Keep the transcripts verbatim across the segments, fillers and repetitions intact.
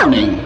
morning,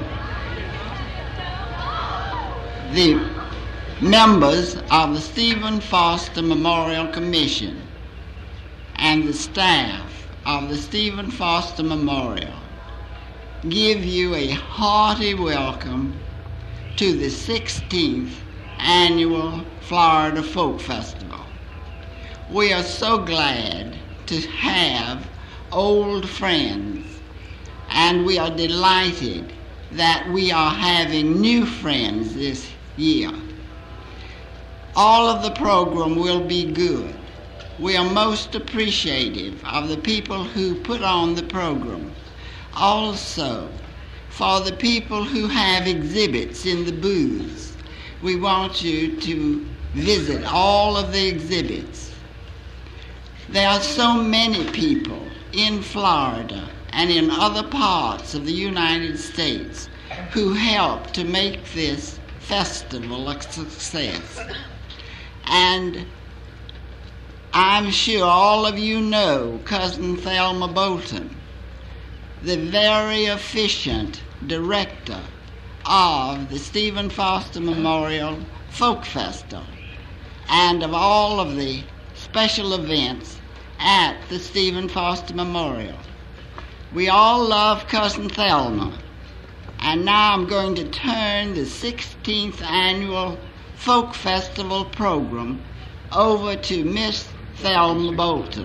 the members of the Stephen Foster Memorial Commission and the staff of the Stephen Foster Memorial give you a hearty welcome to the sixteenth Annual Florida Folk Festival. We are so glad to have old friends, and we are delighted that we are having new friends this year. All of the program will be good. We are most appreciative of the people who put on the program. Also, for the people who have exhibits in the booths, we want you to visit all of the exhibits. There are so many people in Florida and in other parts of the United States who help to make this festival a success. And I'm sure all of you know Cousin Thelma Bolton, the very efficient director of the Stephen Foster Memorial Folk Festival and of all of the special events at the Stephen Foster Memorial. We all love Cousin Thelma, and now I'm going to turn the sixteenth Annual Folk Festival program over to Miss Thelma Bolton.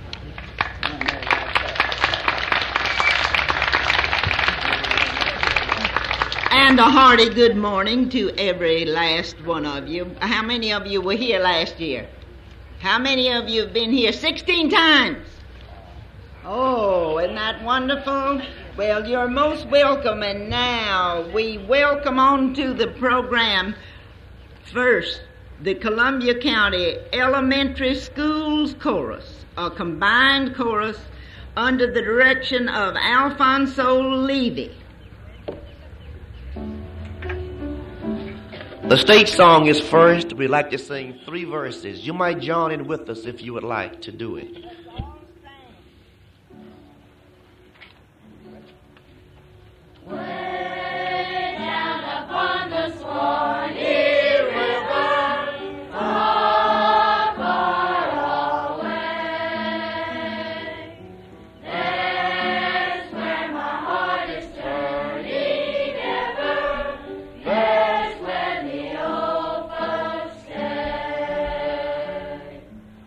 And a hearty good morning to every last one of you. How many of you were here last year? How many of you have been here sixteen times? Oh, isn't that wonderful? Well, you're most welcome, and now we welcome on to the program first the Columbia County Elementary Schools Chorus, a combined chorus under the direction of Alfonso Levy. The state song is first. We'd like to sing three verses. You might join in with us if you would like to do it. Way down upon the Swanee River, far, far away, there's where my heart is turning ever, there's where the old folks stay.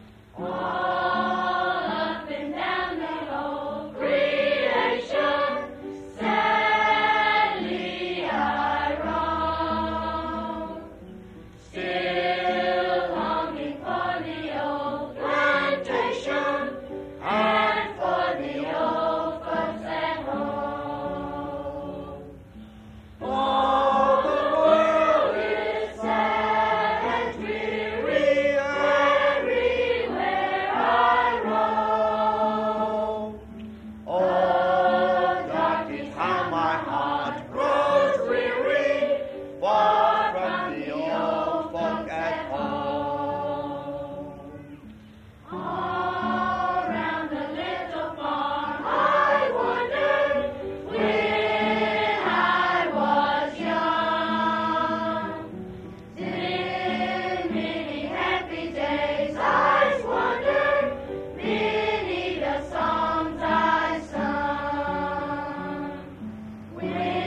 All up and down the old creation, sadly I roam, still longing for the old plantation and for the old folks at home. All the world is sad and dreary everywhere I roam. Oh, darkest how my heart grows weary, far from the old folk at home. All round the little farm I wandered when I was young. Then many happy days I squandered, many the songs I sung. When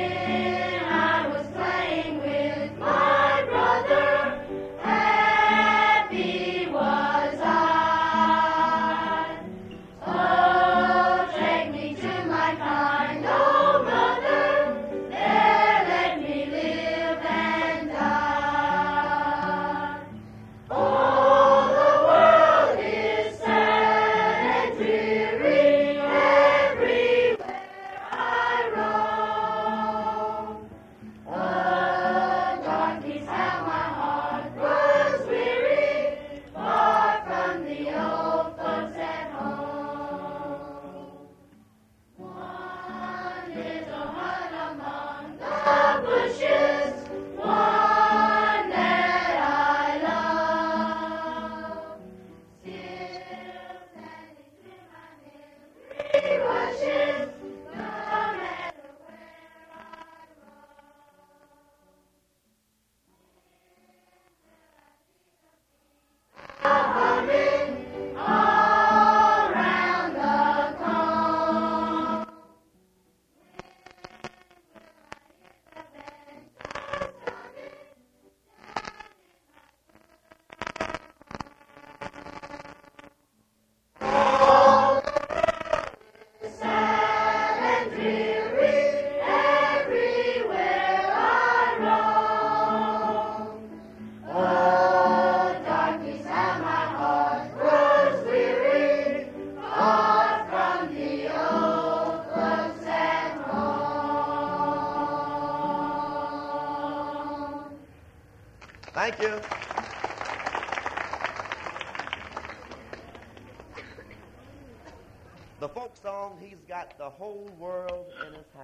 Thank you. The folk song, he's got the whole world in his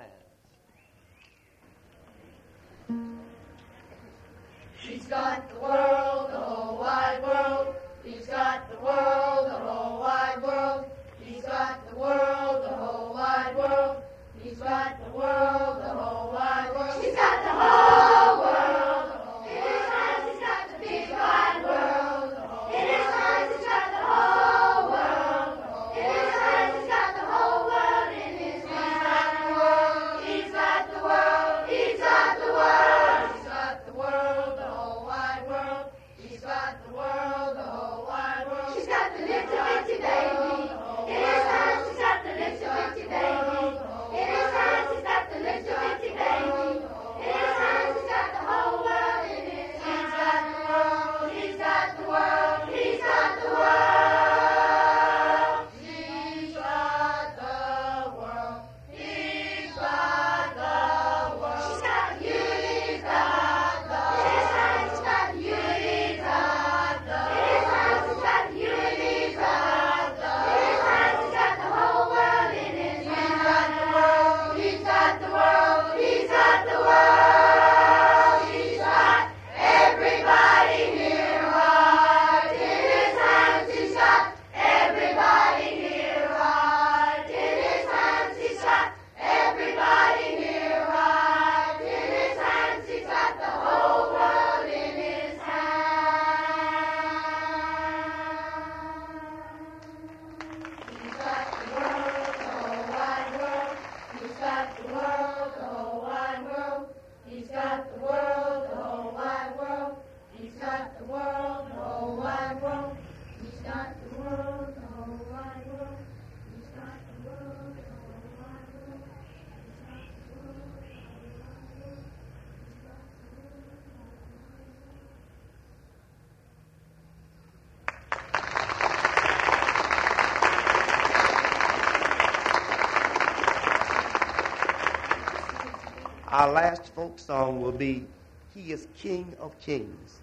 hands. He's got the world, the whole wide world. He's got the world, the whole wide world. He's got the world, the whole wide world. He's got the world, the whole wide world. He's got the whole world. In his hands, he's got the big wide world. In his hands, he's got the whole world. In his hands, he's got the whole world. In his hands, he's got the world. He's got the world. He's got the world, the whole wide world. He's got the world, the whole wide world. She's got the little bitty baby. In his hands, she's got the little bitty baby. In his hands, he's got the little bitty baby. In his hands, he's got the whole world. In his hands, he's got the world. He's got the world. He's got the world. He's got the world. She's got you. He's got the. In his hands, he's got you. He's got the. In his hands, he's got you. He's got the. In his hands, he's got the whole world. In his hands, he's got the world. He's got the world. He's got everybody here right. In his hands, he's got everybody here right. In his hands, he's got everybody here right. In his hands, he's got the whole world in his hands. He's got the world, the whole wide world. He's got the world, the whole wide world. He's got the world, the whole wide world. He's got the world, the whole wide world. He's got the world, the whole wide world. Our last folk song will be He is King of Kings.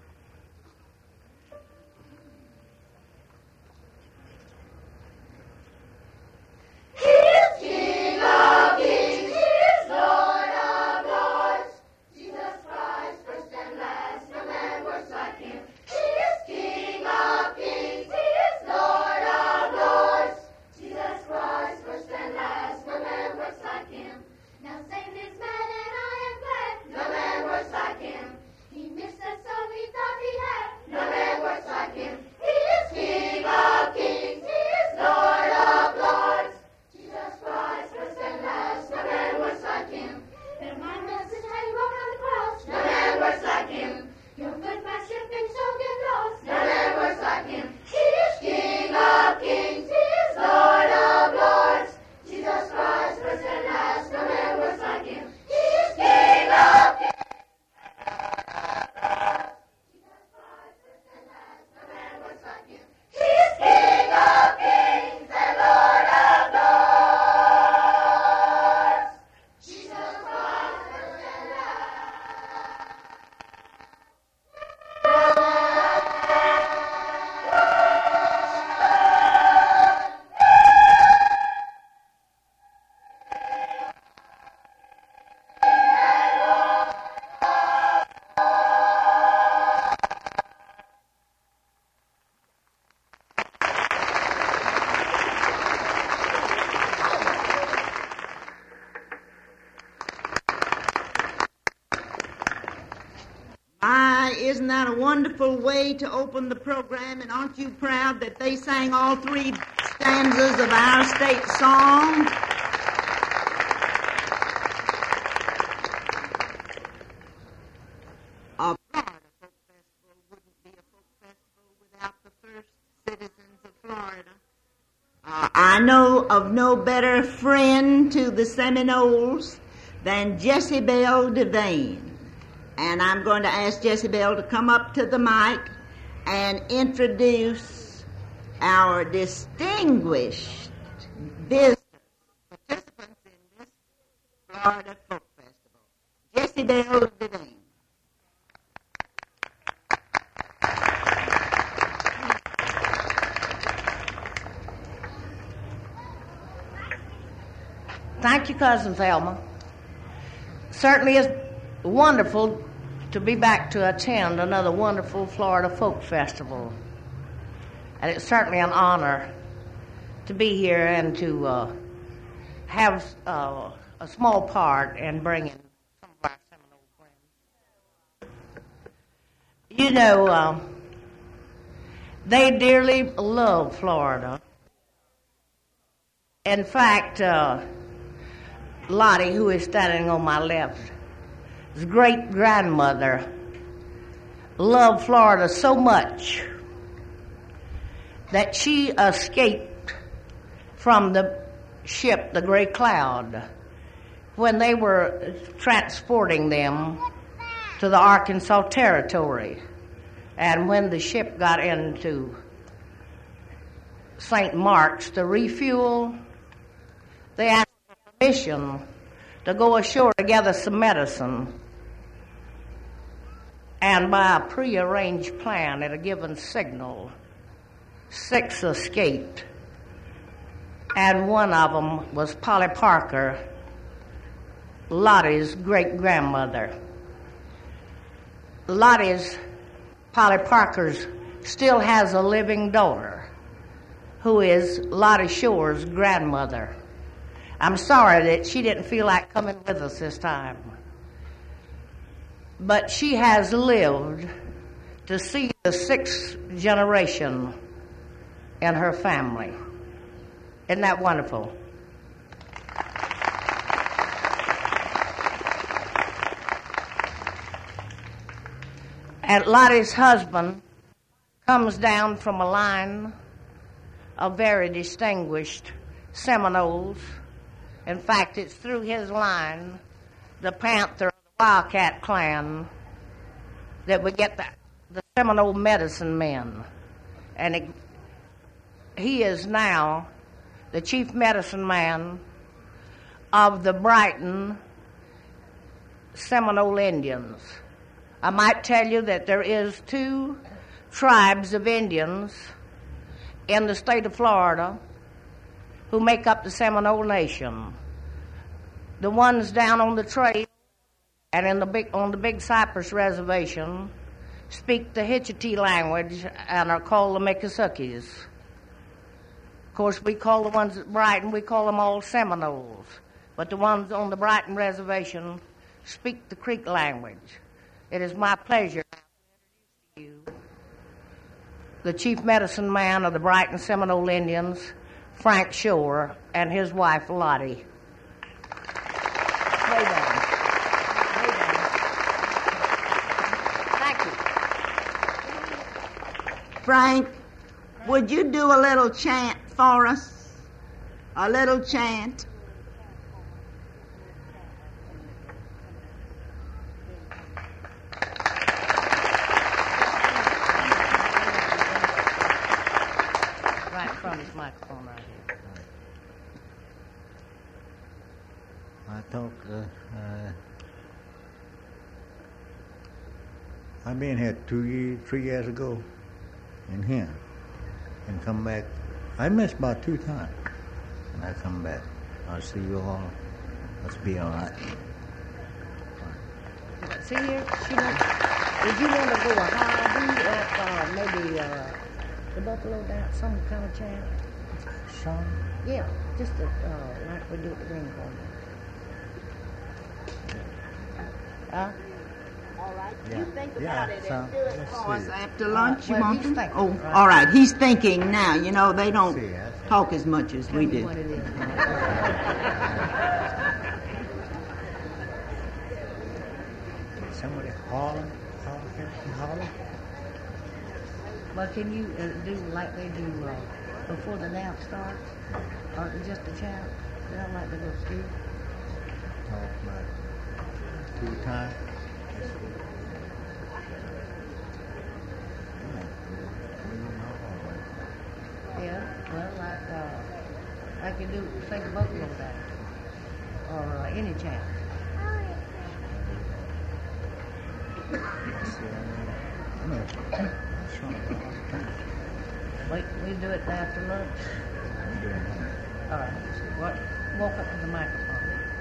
He is King of kings, He is Lord of lords. Jesus Christ, first and last, no man works like Him. He is King of kings, He is Lord of lords. Jesus Christ, first and last, no man works like Him. Now save this man and I am glad, no man works like Him. He missed us so we thought He had, no man works like Him. He is King of kings, He is Lord of lords. Jesus Christ, first and last, no man works like Him. Never mind message how you walk on the cross, no man works like Him. Your good my ship and so get lost, no man works like Him. He is King of kings, He is Lord of lords. Jesus Christ, first and last, no man works like Him. He is King of kings. Jesus Christ, first and last, no man works like Him. He is King of kings and Lord of lords. Jesus Christ, first and My, isn't that a wonderful way to open the program? And aren't you proud that they sang all three stanzas of our state song? A Florida Folk Festival wouldn't be a folk festival without the first citizens of Florida. Uh, I know of no better friend to the Seminoles than Jezebel Devane. And I'm going to ask Jezebel to come up to the mic and introduce our distinguished visitors, participants in this Florida Folk Festival. Jezebel Devane. you, Cousin Thelma. Certainly it's wonderful to be back to attend another wonderful Florida Folk Festival. And it's certainly an honor to be here and to uh, have uh, a small part in bringing some of our Seminole friends. You know, uh, they dearly love Florida. In fact, uh, Lottie, who is standing on my left, his great-grandmother loved Florida so much that she escaped from the ship, the Gray Cloud, when they were transporting them to the Arkansas Territory. And when the ship got into Saint Mark's to refuel, they asked for permission to go ashore to gather some medicine. And by a prearranged plan at a given signal, six escaped. And one of them was Polly Parker, Lottie's great-grandmother. Lottie's, Polly Parker's, still has a living daughter who is Lottie Shore's grandmother. I'm sorry that she didn't feel like coming with us this time. But she has lived to see the sixth generation in her family. Isn't that wonderful? And Lottie's husband comes down from a line of very distinguished Seminoles. In fact, it's through his line, the Panther, the Wildcat clan, that we get the, the Seminole medicine men. And it, he is now the chief medicine man of the Brighton Seminole Indians. I might tell you that there is two tribes of Indians in the state of Florida who make up the Seminole Nation. The ones down on the trail and in the big, on the Big Cypress Reservation speak the Hitchiti language and are called the Miccosukkees. Of course, we call the ones at Brighton, we call them all Seminoles. But the ones on the Brighton Reservation speak the Creek language. It is my pleasure to introduce to you the chief medicine man of the Brighton Seminole Indians, Frank Shore, and his wife, Lottie. Way down. Way down. Thank you. Frank, would you do a little chant for us? A little chant. Right in front of his microphone right here. I talk, uh, uh, I've been here two years, three years ago in here and come back. I missed about two times and I come back. I'll see you all. Let's be all right. See here, she went, did you want to go a hobby or uh, maybe uh, the Buffalo Dance, some kind of chant? Song? Yeah, just a, uh, like we do at the Green Corner. Huh? All right. Yeah. You think Yeah, about it so, and do it let's for us see. after lunch. Well, you want he's to? thinking, Oh, right. all right. He's thinking now. You know, they don't See, that's it. talk as much as Tell we me do. what it is. Somebody holler, holler, holler. Well, can you uh, do like they do uh, before the dance starts? Or just a chant? They don't like to go to school. Talk about two times. Yeah, well, like, uh, I can do, sing a Buffalo Dance. Or uh, any chant. Wait, we do it after lunch? All right. What? Walk up to the microphone.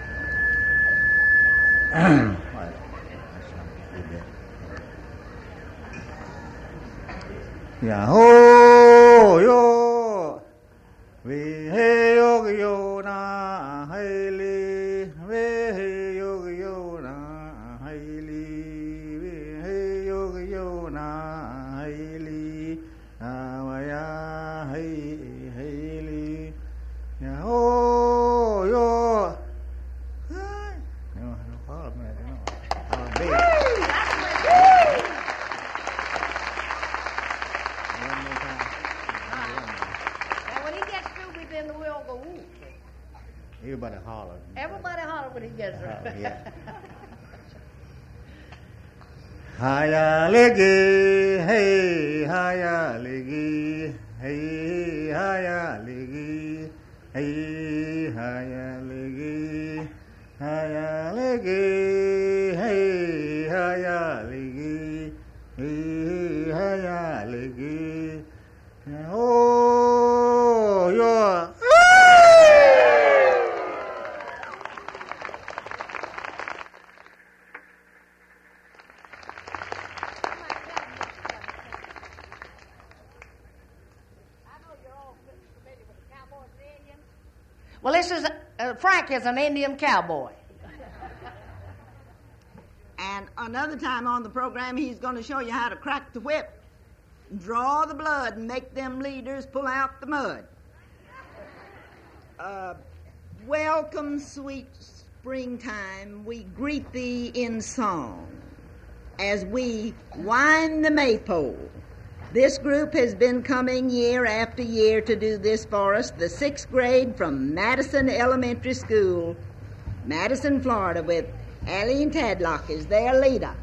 Yahoo yo, we hey yo yo na haili, we hey yo yo na haili, we hey yo yo na haili, awaya hey haili, yahoo yo. No, no problem, no. Everybody holler. Everybody holler when he gets Uh, there. yeah. Hiya liggy, hey, hiya liggy, hey, hiya liggy, hey, hiya liggy, hiya liggy, hey, hiya liggy, hey, hiya liggy. Oh, you're. Well, this is uh, Frank is an Indian cowboy. And another time on the program, he's going to show you how to crack the whip, draw the blood, and make them leaders pull out the mud. Uh, welcome, sweet springtime. We greet thee in song as we wind the maypole. This group has been coming year after year to do this for us, the sixth grade from Madison Elementary School, Madison, Florida, with Allie Tadlock as their leader.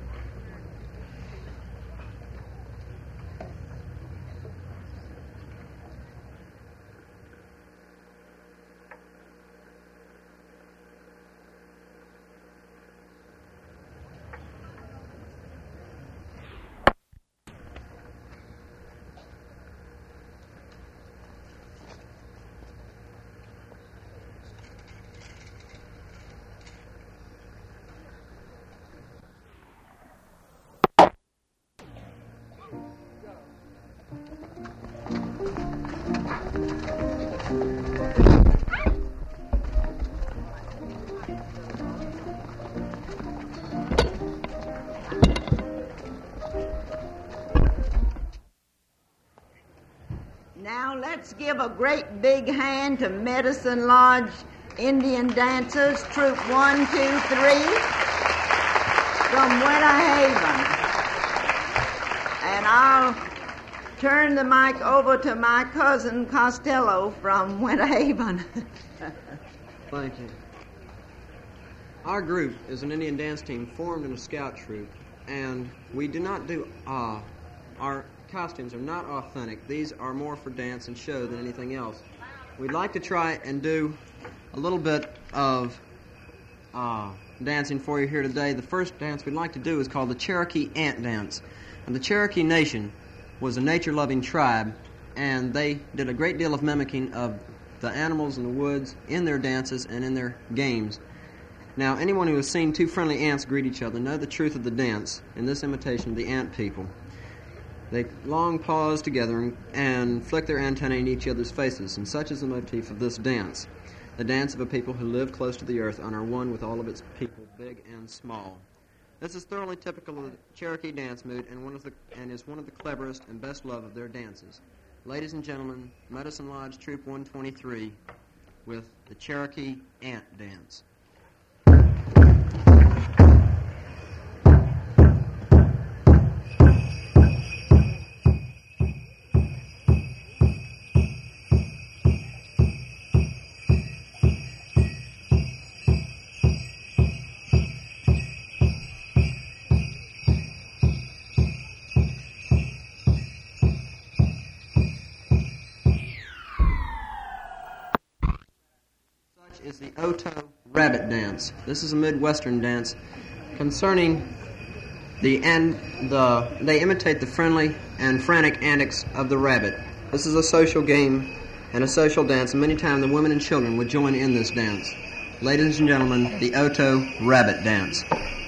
Now let's give a great big hand to Medicine Lodge Indian Dancers, Troop one, two, three, from Winter Haven. And I'll turn the mic over to my cousin Costello from Winter Haven. Thank you. Our group is an Indian dance team formed in a scout troop, and we do not do ah. Uh, our costumes are not authentic. These are more for dance and show than anything else. We'd like to try and do a little bit of uh, dancing for you here today. The first dance we'd like to do is called the Cherokee Ant Dance. And the Cherokee Nation was a nature-loving tribe, and they did a great deal of mimicking of the animals in the woods in their dances and in their games. Now, anyone who has seen two friendly ants greet each other know the truth of the dance in this imitation of the ant people. They long pause together and, and flick their antennae in each other's faces, and such is the motif of this dance, the dance of a people who live close to the earth and are one with all of its people, big and small. This is thoroughly typical of the Cherokee dance mood and, one of the, and is one of the cleverest and best loved of their dances. Ladies and gentlemen, Medicine Lodge Troop one twenty-three with the Cherokee Ant Dance. Is the Oto Rabbit Dance. This is a Midwestern dance concerning the and the they imitate the friendly and frantic antics of the rabbit. This is a social game and a social dance, and many times the women and children would join in this dance. Ladies and gentlemen, the Oto Rabbit Dance.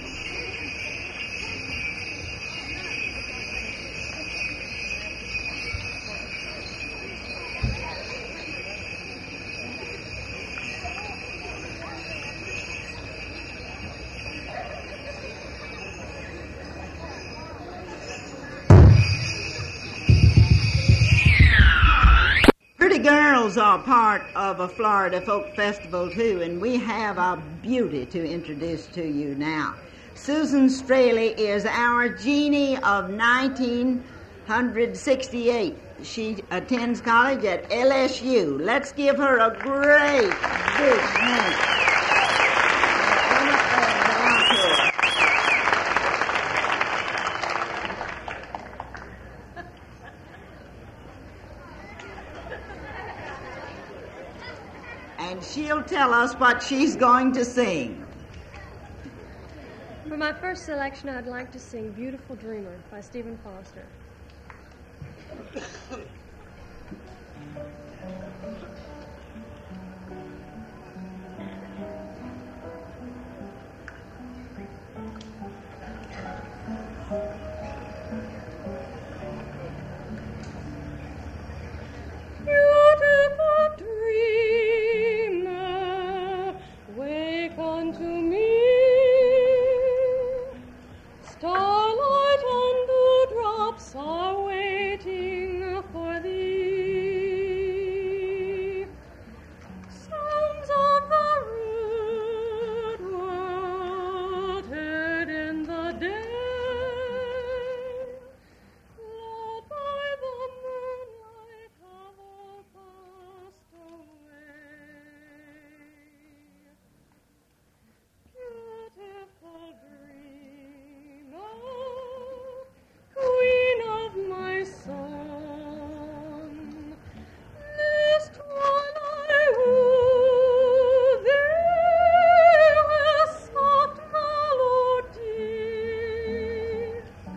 Pretty girls are part of a Florida folk festival too, and we have a beauty to introduce to you now. Susan Straley is our genie of nineteen sixty-eight. She attends college at L S U. Let's give her a great big hand. And she'll tell us what she's going to sing. For my first selection, I'd like to sing Beautiful Dreamer by Stephen Foster. Beautiful dreamer, wake unto me. Starlight and dewdrops are waiting for thee. Sounds of the rude world heard in the day, led by the moonlight have all passed away. Beautiful dreamer, queen of my song, list while I woo thee with soft melody.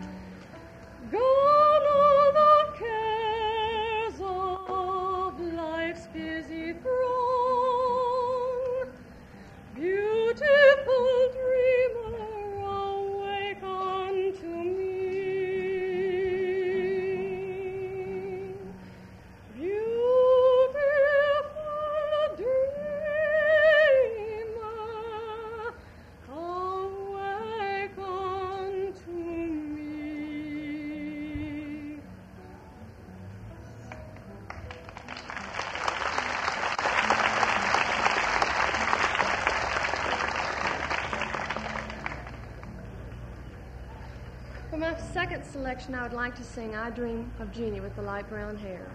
Gone all the cares of life's busy throng. Beautiful dreamer, awake unto me. Beautiful dreamer, awake unto me. For my second selection, I would like to sing I Dream of Jeannie with the light brown hair.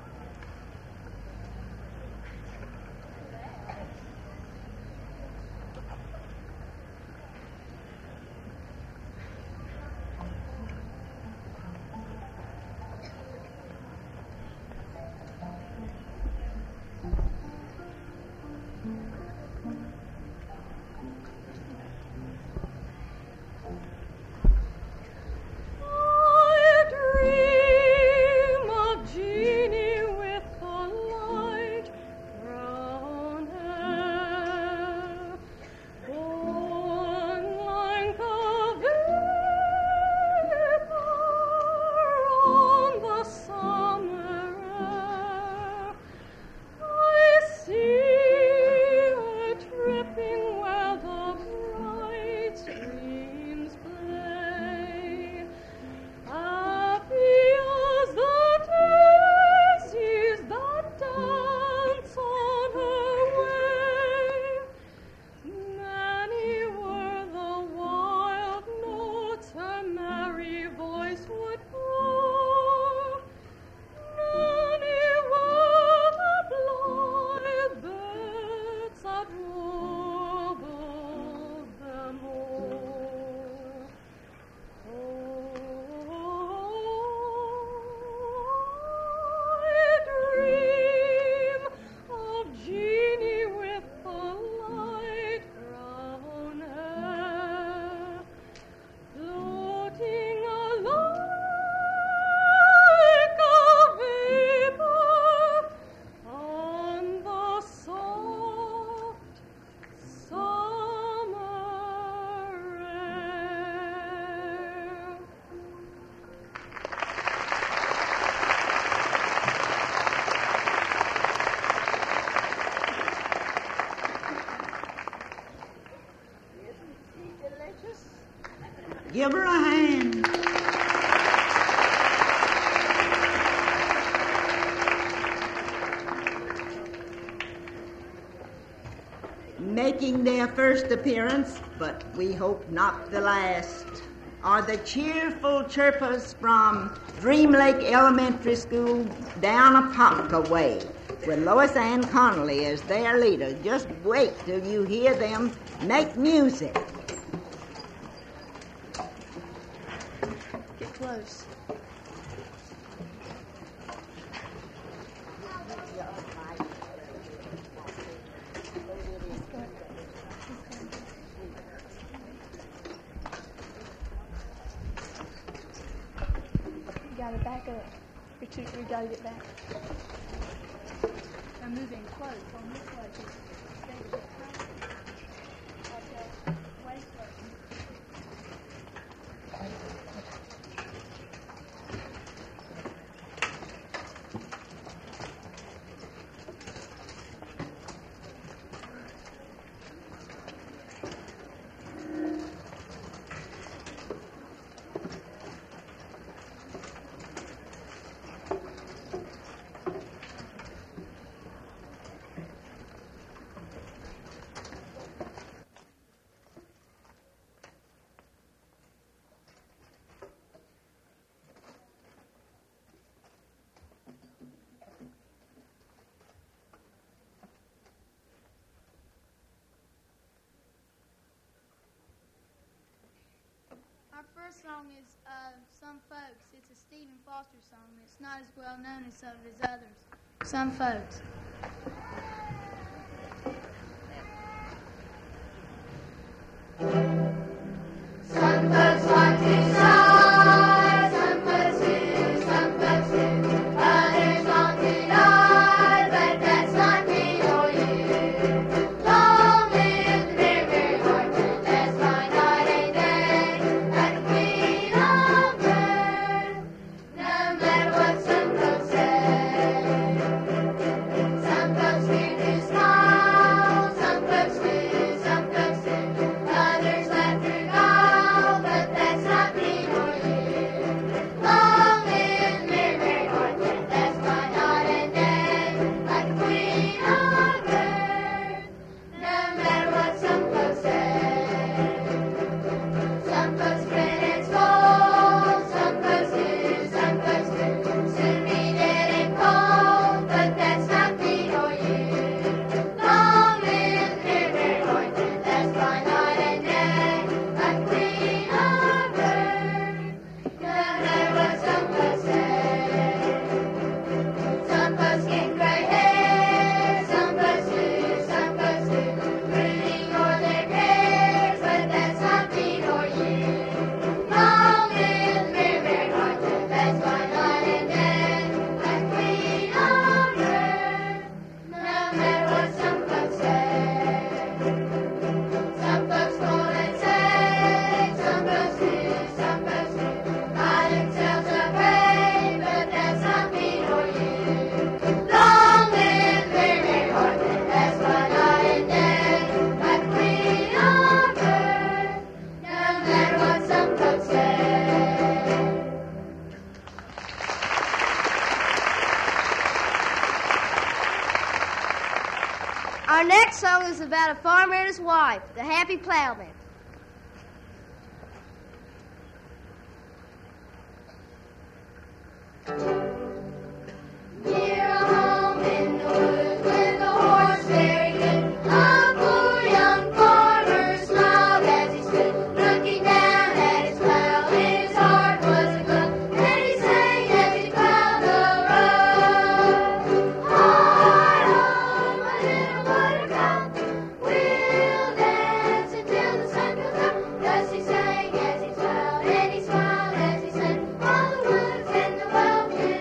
I dream of Jeannie Give her a hand. Making their first appearance, but we hope not the last, are the cheerful chirpers from Dream Lake Elementary School down Apopka way, with Lois Ann Connolly as their leader. Just wait till you hear them make music. Get close. Gotta back up. You're too, we gotta get back. I'm moving close on this way. Stay close. Okay. Way close. Our first song is uh, Some Folks. It's a Stephen Foster song. It's not as well known as some of his others. Some Folks. Some folks want to shine, some folks do, some folks do. Others want to die, but that's not me or you. Long live the very, very heart that's my night and day, like the queen of birds, no matter what some folks say. Some folks fear to smile, some folks do, some folks do. Others laugh through all, but that's not me or you. Long live Mary, Mary Martha, that's my night and day, like the queen of birds, no matter what some folks say. Some folks grin and scold, some folks do, some folks do. Soon be dead and cold, but that's not me or you. Long live Mary, Mary Martha, that's my night and day, like the queen of birds, no matter what some folks say. Some folks get gray hair, some folks do, some folks do. Brooding o'er their cares, but that's not me or you. Long live Mary, Mary Martha, that's my night and day, like the queen of birds, no matter what some folks say. Some folks scold and say, some folks do, some folks do. By themselves afraid, but that's not me or you. Long live Mary, Mary Martha, that's my night and day, like the queen of birds, no matter what some folks say. Our next song is about a farmer and his wife, the Happy Plowman. Near a home in the woods with a horse very good, a poor young farmer smiled as he stood, looking down at his plow. In his heart was a glow, and he sang as he plowed the road. Hi, ho, my little buttercup, we'll dance until the sun comes up. Thus he sang as he plowed, and he smiled as he sang, all the woods and the well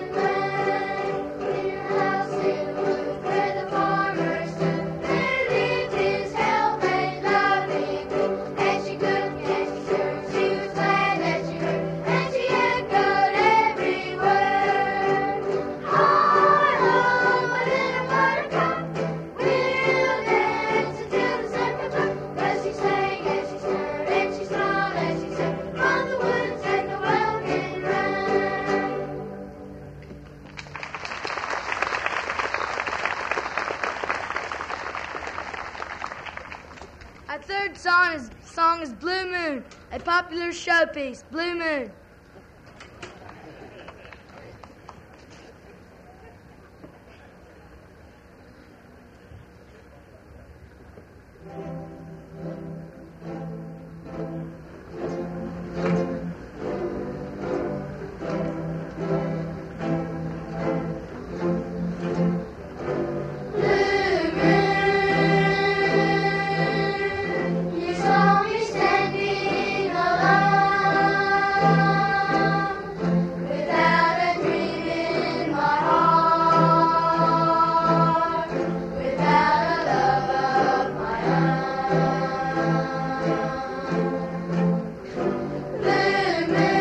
a popular showpiece, Blue Moon. You saw me standing alone, without a dream in my heart, without a love of my own. Blue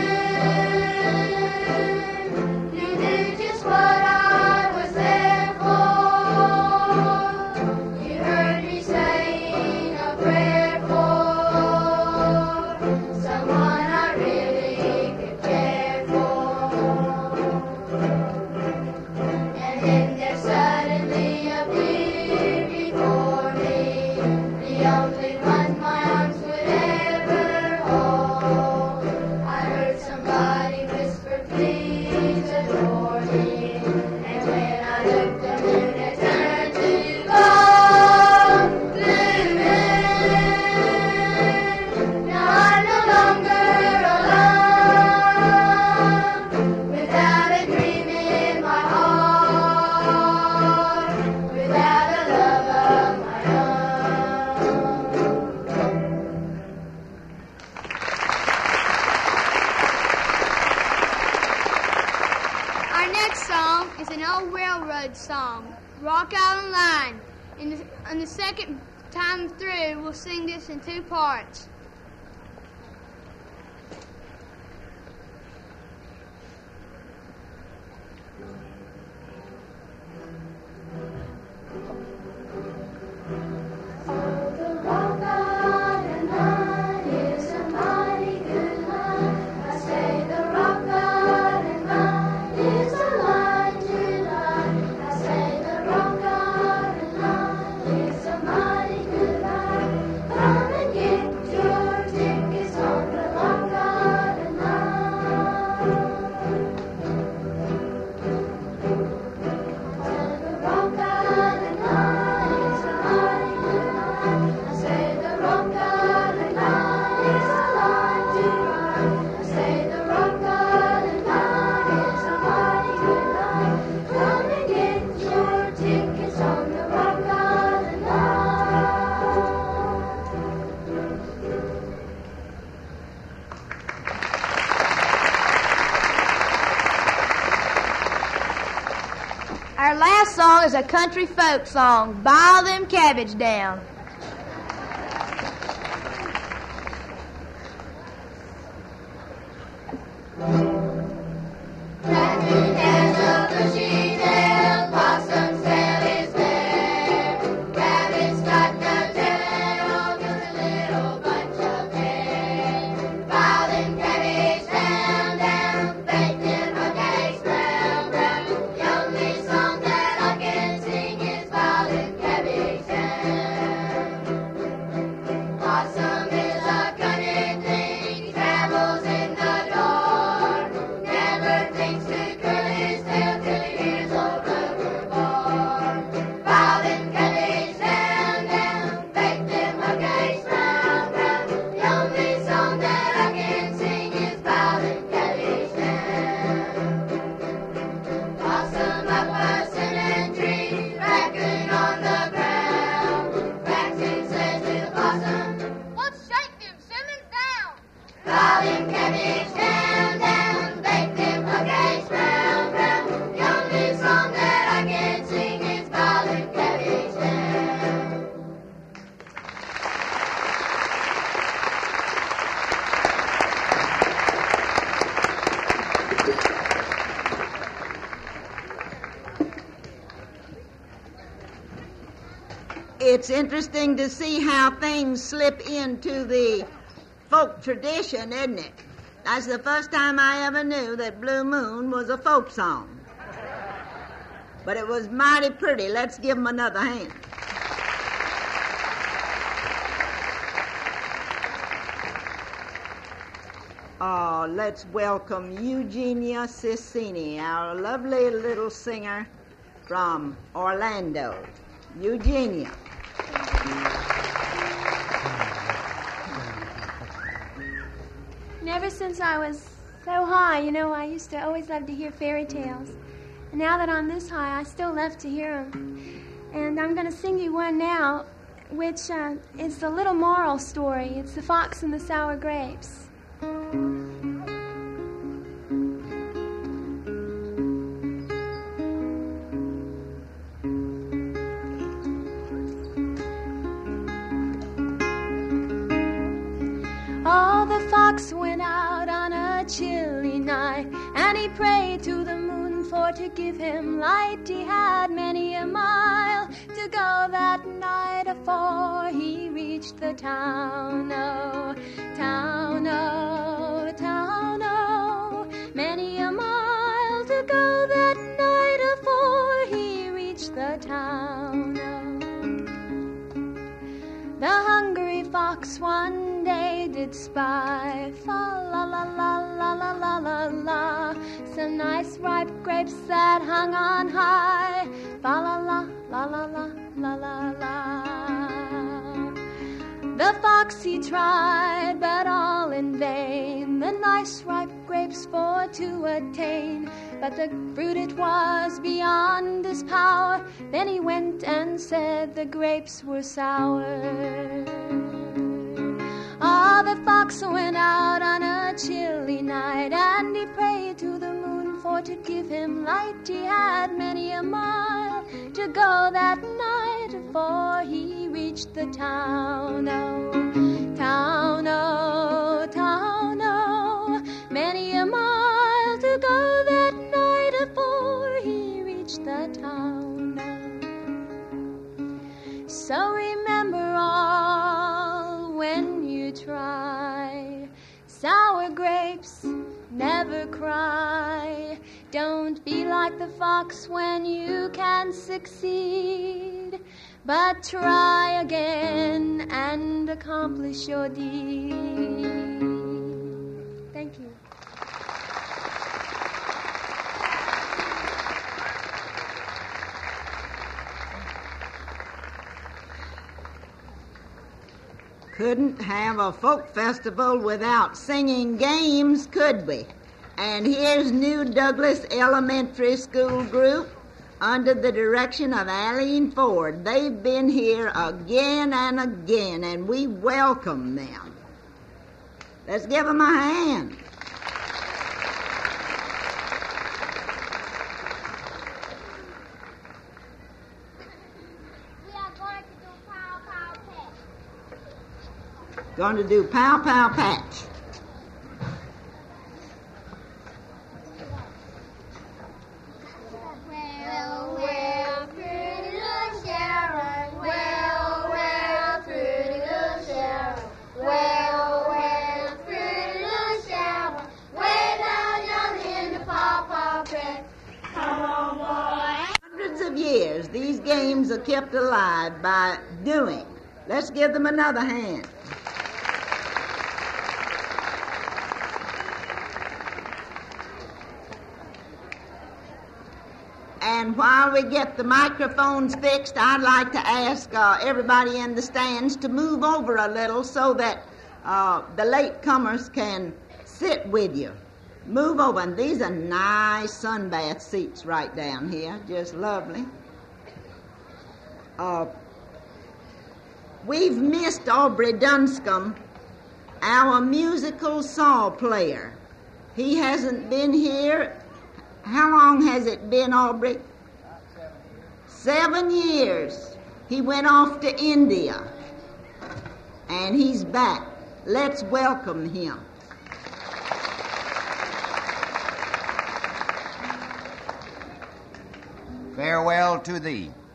moon, you knew just what I was there for. You heard me saying a prayer for someone I really could care for. And then there suddenly appeared before me the only one my arms would ever hold. I heard somebody whisper, please adore me. And when I looked, the moon had turned to gold. Blue moon, now I'm no longer alone, without a dream in my heart, without a love of my own. Our next song is an old railroad song, Rock Island Line. In the, on the second time through, we'll sing this in two parts. The Rock Island Line is a mighty good line. I say the Rock Island Line is a line to line. I say the Rock Island Line is a mighty good line. Come and get your tickets on the Rock Island Line. The Rock Island Line is a mighty good line. I say the Rock Island Line is a line to line. I say the Rock Island Line is a mighty good line. Come and get your tickets on the Rock Island Line. Our last song is a country folk song, Boil Them Cabbage Down. Raccoon has a bushy tail, possum's tail is bare. Rabbit's got no tail, just a little bunch of hair. Boil them cabbage down, down, bake them hotcakes brown, brown. The only song that I can sing is boil them cabbage down. Possum is a cunning thing, he travels in the dark. Never thinks to curl his tail till he hears old Rover bark. Boil them cabbage down, down, bake them hotcakes brown, brown. The only song that I can sing is boil them cabbage down. Possum up a cinnamon tree, raccoon on the ground. Raccoon says to the possum, Let's shake them cinnamon down. boil them cabbage down, down, bake them hotcakes brown, brown. The only song that I can sing is boil them cabbage down. It's interesting to see how things slip into the folk tradition, isn't it? That's the first time I ever knew that Blue Moon was a folk song. But it was mighty pretty. Let's give them another hand. Uh, let's welcome Eugenia Cicini, our lovely little singer from Orlando. Eugenia. And ever since I was so high, you know, I used to always love to hear fairy tales. And now that I'm this high, I still love to hear them. And I'm going to sing you one now, which uh, is a little moral story. It's The Fox and the Sour Grapes. Oh, the fox went out on a chilly night, and he prayed to the moon for to give him light. He had many a mile to go that night afore he reached the town. Oh, town, oh, town, oh, many a mile to go that night afore he reached the town. Oh, the hungry fox one day did spy, fa la la la la la la la la, some nice ripe grapes that hung on high, fa la la la la la la la la. The fox he tried, but all in vain, the nice ripe grapes for to attain. But the fruit it was beyond his power. Then he went and said the grapes were sour. Ah, the fox went out on a chilly night, and he prayed to the moon for to give him light. He had many a mile to go that night before he reached the town. Oh, town, oh, town, oh, many a mile to go that night before he reached the town. Oh, so remember all when you try, sour grapes never cry. Don't be like the fox when you can succeed, but try again and accomplish your deed. Thank you. Couldn't have a folk festival without singing games, could we? And here's New Douglas Elementary School Group under the direction of Aline Ford. They've been here again and again, and we welcome them. Let's give them a hand. Going to do Pow Pow Patch. Well, well, pretty little Sharon. Well, well, pretty little Sharon. Well, well, pretty little Sharon. Way down yonder in the Paw Paw Patch. Come on, boy. Hundreds of years, these games are kept alive by doing. Let's give them another hand. And while we get the microphones fixed, I'd like to ask uh, everybody in the stands to move over a little so that uh, the latecomers can sit with you. Move over. And these are nice sunbath seats right down here. Just lovely. Uh, we've missed Aubrey Dunscombe, our musical saw player. He hasn't been here. How long has it been, Aubrey? Seven years. He went off to India, and he's back. Let's welcome him. Farewell to thee.